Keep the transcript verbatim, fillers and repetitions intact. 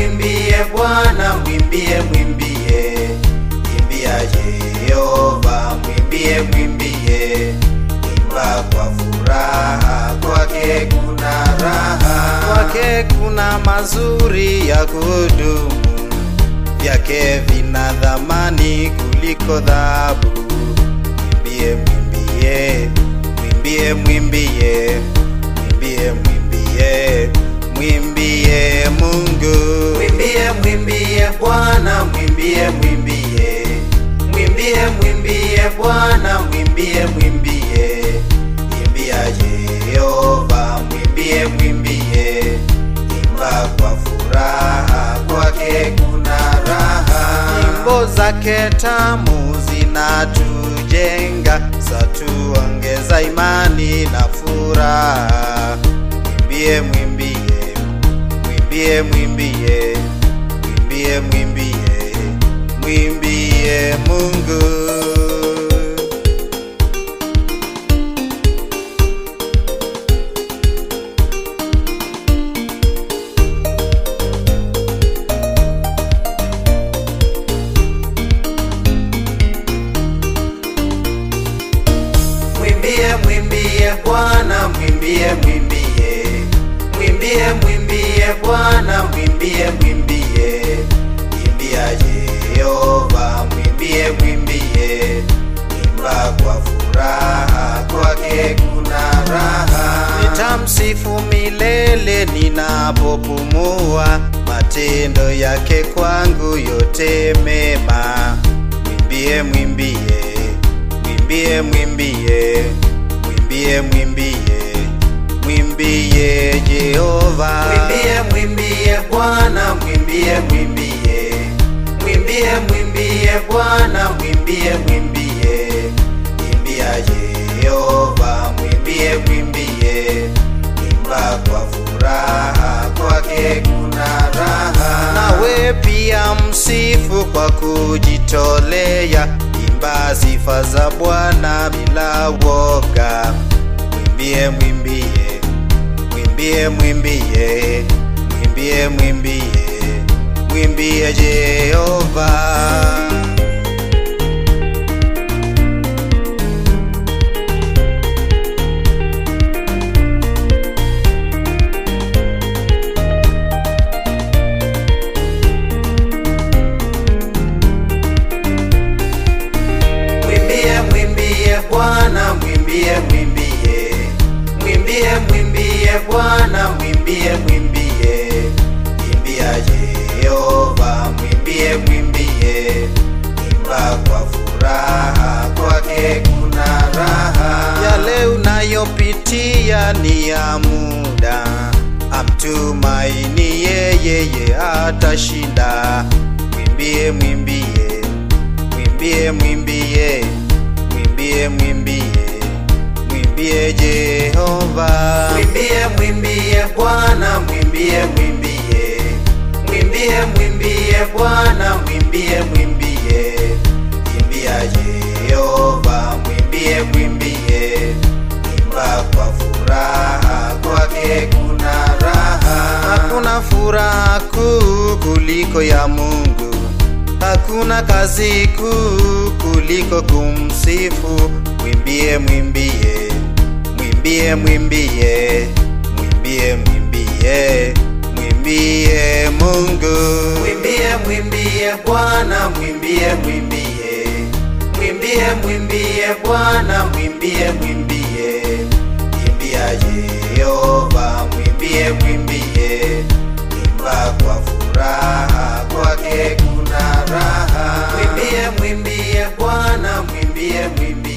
mwimbie Bwana, mwimbie mwimbie, imbia Jehova, mwimbie mwimbie, imba kwa furaha, kwake kuna raha, kwake kuna mazuri ya kudumu, vyake vina dhamani kuliko dhahabu. Mwimbie mwimbie, mwimbie mwimbie, mwimbie mwimbie, mwimbie Mungu. Mwimbie mwimbie Bwana, mwimbie mwimbie, mwimbie mwimbie Bwana, mwimbie mwimbie, imbia Jehova, mwimbie mwimbie, imba kwa furaha, kwake kuna raha. Nyimbo zake tamu zinatujenga, zatuongeza imani na furaha. Mwimbie mwimbie, mwimbie mwimbie, mwimbie mwimbie, mwimbie Mungu. Mwimbie mwimbie Bwana, mwimbie mwimbie, mwimbie mwimbie Bwana, mwimbie mwimbie, imbia Jehova, mwimbie mwimbie, imba kwa furaha, kwake kuna raha. Nitamsifu milele ninapopumua, matendo yake kwangu yote mema. Mwimbie mwimbie, mwimbie mwimbie, mwimbie mwimbie, mwimbie Jehova. Mwimbie mwimbie Bwana, mwimbie mwimbie, mwimbie mwimbie Bwana, mwimbie mwimbie, imbia Jehova, mwimbie mwimbie, imba kwa furaha, kwake kuna raha. Nawe pia msifu kwa kujitolea, imba sifa za Bwana bila woga. Mwimbie mwimbie, mwimbie mwimbie, mwimbie mwimbie, mwimbie Jehova. Bwana, mwimbie mwimbie, mwimbie mwimbie Bwana, mwimbie mwimbie, imbia Jehova, mwimbie mwimbie, imba kwa furaha, kwake kuna raha. Yale unayopitia ni ya muda, amtumaini yeye atashinda. Mwimbie mwimbie, mwimbie mwimbie, mwimbie mwimbie, mwimbie Jehova. Mwimbie mwimbie Bwana, mwimbie mwimbie, mwimbie mwimbie Bwana, mwimbie mwimbie, imbia Jehova, mwimbie mwimbie, imba kwa furaha, kwake kuna raha. Hakuna furaha kuu kuliko ya Mungu, hakuna kazi kuu kuliko kumsifu. Mwimbie mwimbie, mwimbie mwimbie, mwimbie mwimbie, mwimbie Mungu. Mwimbie mwimbie Bwana, mwimbie mwimbie, mwimbie mwimbie Bwana, mwimbie mwimbie, imbia Jehova, mwimbie mwimbie, imba kwa furaha, kwake kuna raha. Mwimbie mwimbie Bwana, mwimbie mwimbie,